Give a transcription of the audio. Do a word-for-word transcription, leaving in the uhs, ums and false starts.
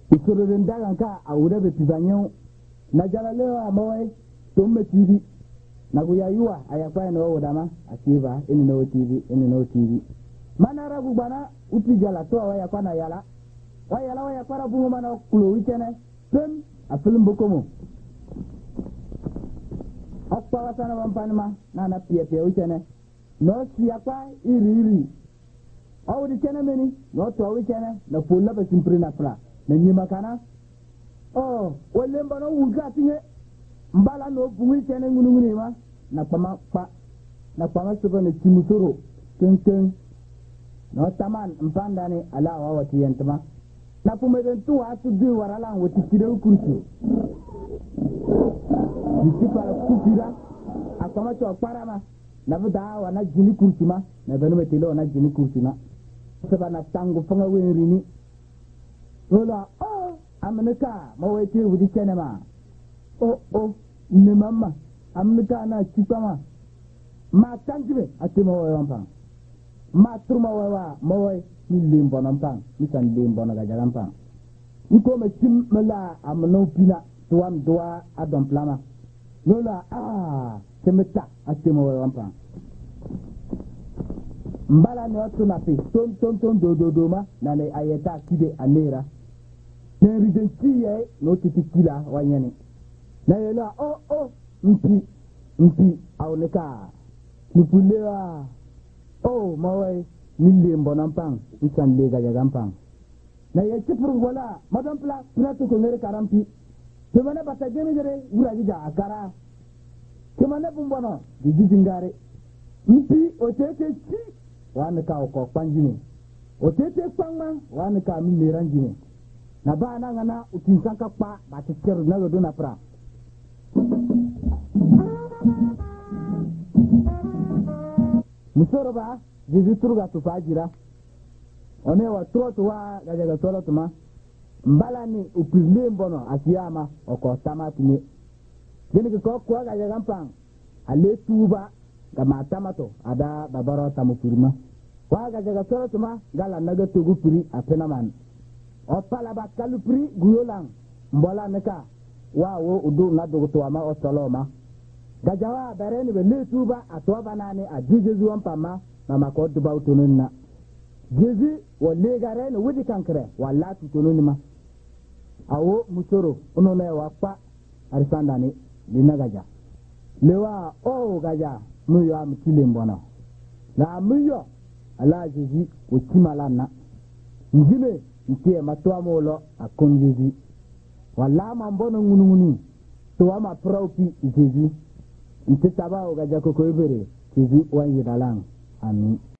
isoro ndaga nka awure be tizanyo na jala lewa moy tomme tv na guyayua ayakwa no wodama akiva eni no tv eni no tv manara gubana uti jala to wa yakwa na yala wa yala wa yakwa bungu mana kulo wikene pem a film bokomo akwa watana wampanima na na pie pie wikene no siyakwa iri iri awudi kene meni no to wikene na fulla be simpri na pra na nyima kana oh welemba no wuga tinge mbala no bungi kene ngunu ngunu ma na pama pa na pama sebe ne timusoro kenken no taman mpanda ni ala wa wati yentama na pumeden tu atu di warala wati kide ukursu disipara kupira akama to parama na buda wana jini kursuma na benu metelo na jini kursuma seba na tangu fanga wenrini ola oh amneka mawete wudi kenema oh oh ne mama amneka na chipama ma tanjibe atimo wampa ma truma wawa mawai ni limbo nampang ni san limbo na gajarampa nko me sim mala amno pina tuam doa adon plama lola ah semeta atimo wampa mbala ne otu na pe ton ton ton do do do ma na ne ayeta kide anera ne ridenci ye no titikila wanyene na yela oh oh mpi mpi auneka nipulewa oh mawai nille mbonampang isan lega jagampang na ye chipru wala madam pla plato ko ngere karampi kemana bata gene gere ura gija akara kemana bumbono di jingare mpi otete chi wan ka ko panjini otete pangma wan ka mi meranjini na ba na ngana utinsanka pa batekeru na do na pra musoroba jizi turuga tufajira one wa trotu wa gajaga tolo tuma mbala ni upizle mbono asiyama oko tamati ni gini ko kwa gajaga mpang ale tuba gama tamato ada babaro tamufirma wa gajaga tolo tuma gala naga tugu piri apena man opala ba kalupri guyolang mbola neka wa wo udu na dogo to ama otoloma gajawa bereni be le tuba atwa banani ajijezu wampama mama ko duba utununna jezi wale gare no wudi kankre wala tutununima awo musoro ono ne wakpa arisandani dina gaja lewa o gaja muyo am kilembono na muyo ala jezi uchimalana njime ntie matwa molo akonjezi wala mambono ngununguni to ama propi jezi nte taba o gaja ko ko ibere jezi wanyi dalang amin.